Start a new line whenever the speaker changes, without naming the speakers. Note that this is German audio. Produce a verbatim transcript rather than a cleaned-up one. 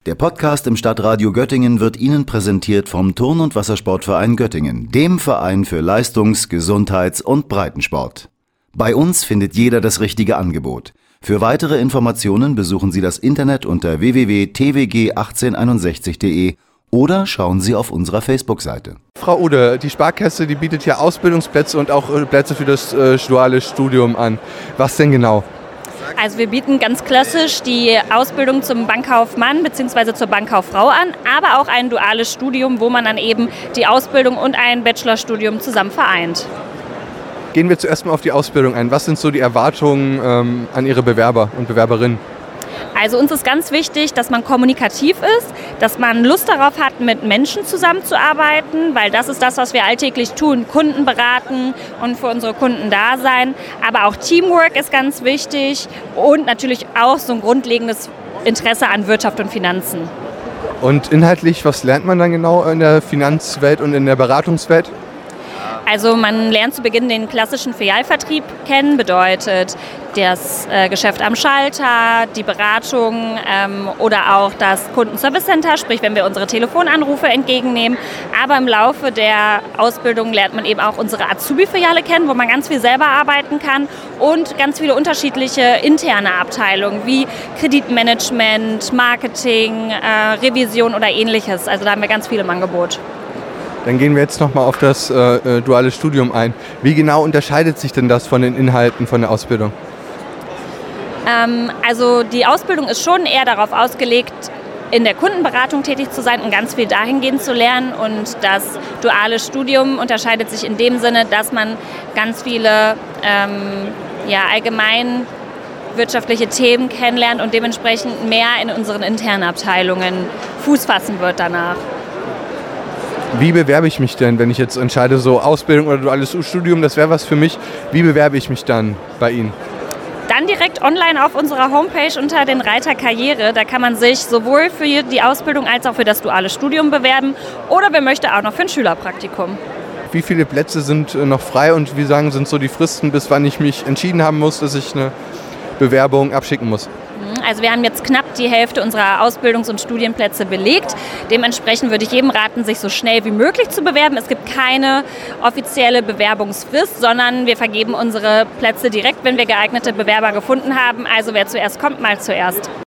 Der Podcast im Stadtradio Göttingen wird Ihnen präsentiert vom Turn- und Wassersportverein Göttingen, dem Verein für Leistungs-, Gesundheits- und Breitensport. Bei uns findet jeder das richtige Angebot. Für weitere Informationen besuchen Sie das Internet unter w w w punkt t w g achtzehn einundsechzig punkt d e oder schauen Sie auf unserer Facebook-Seite.
Frau Ude, die Sparkasse, die bietet ja Ausbildungsplätze und auch Plätze für das äh, duale Studium an. Was denn genau?
Also wir bieten ganz klassisch die Ausbildung zum Bankkaufmann bzw. zur Bankkauffrau an, aber auch ein duales Studium, wo man dann eben die Ausbildung und ein Bachelorstudium zusammen vereint.
Gehen wir zuerst mal auf die Ausbildung ein. Was sind so die Erwartungen ähm, an Ihre Bewerber und Bewerberinnen?
Also uns ist ganz wichtig, dass man kommunikativ ist, dass man Lust darauf hat, mit Menschen zusammenzuarbeiten, weil das ist das, was wir alltäglich tun, Kunden beraten und für unsere Kunden da sein. Aber auch Teamwork ist ganz wichtig und natürlich auch so ein grundlegendes Interesse an Wirtschaft und Finanzen.
Und inhaltlich, was lernt man dann genau in der Finanzwelt und in der Beratungswelt?
Also man lernt zu Beginn den klassischen Filialvertrieb kennen, bedeutet das äh, Geschäft am Schalter, die Beratung ähm, oder auch das Kundenservice Center, sprich wenn wir unsere Telefonanrufe entgegennehmen. Aber im Laufe der Ausbildung lernt man eben auch unsere Azubi-Filiale kennen, wo man ganz viel selber arbeiten kann und ganz viele unterschiedliche interne Abteilungen wie Kreditmanagement, Marketing, äh, Revision oder ähnliches. Also da haben wir ganz viel im Angebot.
Dann gehen wir jetzt nochmal auf das äh, duale Studium ein. Wie genau unterscheidet sich denn das von den Inhalten von der Ausbildung?
Ähm, also die Ausbildung ist schon eher darauf ausgelegt, in der Kundenberatung tätig zu sein und ganz viel dahingehend zu lernen. Und das duale Studium unterscheidet sich in dem Sinne, dass man ganz viele ähm, ja, allgemein wirtschaftliche Themen kennenlernt und dementsprechend mehr in unseren internen Abteilungen Fuß fassen wird danach.
Wie bewerbe ich mich denn, wenn ich jetzt entscheide, so Ausbildung oder duales Studium, das wäre was für mich. Wie bewerbe ich mich dann bei Ihnen?
Dann direkt online auf unserer Homepage unter den Reiter Karriere. Da kann man sich sowohl für die Ausbildung als auch für das duale Studium bewerben oder wer möchte auch noch für ein Schülerpraktikum.
Wie viele Plätze sind noch frei und wie sagen, sind so die Fristen, bis wann ich mich entschieden haben muss, dass ich eine Bewerbung abschicken muss?
Also wir haben jetzt knapp die Hälfte unserer Ausbildungs- und Studienplätze belegt. Dementsprechend würde ich jedem raten, sich so schnell wie möglich zu bewerben. Es gibt keine offizielle Bewerbungsfrist, sondern wir vergeben unsere Plätze direkt, wenn wir geeignete Bewerber gefunden haben. Also wer zuerst kommt, mal zuerst.